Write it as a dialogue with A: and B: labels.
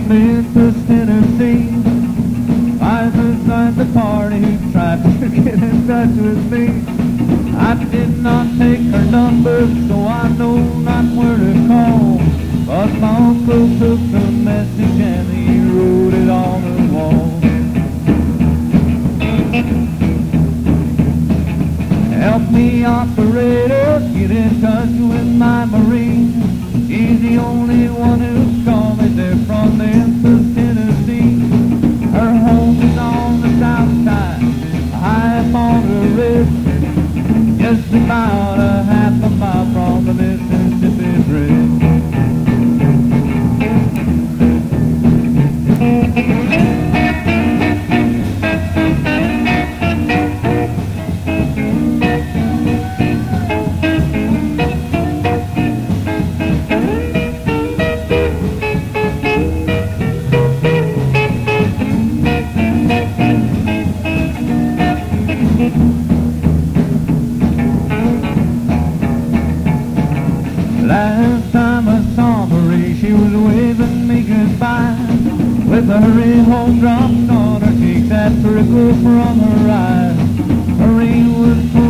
A: Memphis, Tennessee. I was at the party who tried to get in touch with me. I did not take her number, so I know not where to call. But my uncle took the message and he wrote it on the wall. Help me, operator, get in touch with my Marine. He's the only one who's called me. They're from Memphis, Tennessee. Her home is on the south side, high up on the ridge, just about a half a mile from the Mississippi Bridge. Last time I saw Marie, she was waving me goodbye, with a hurry home dropped on her cheeks that trickled from her eyes. Marie was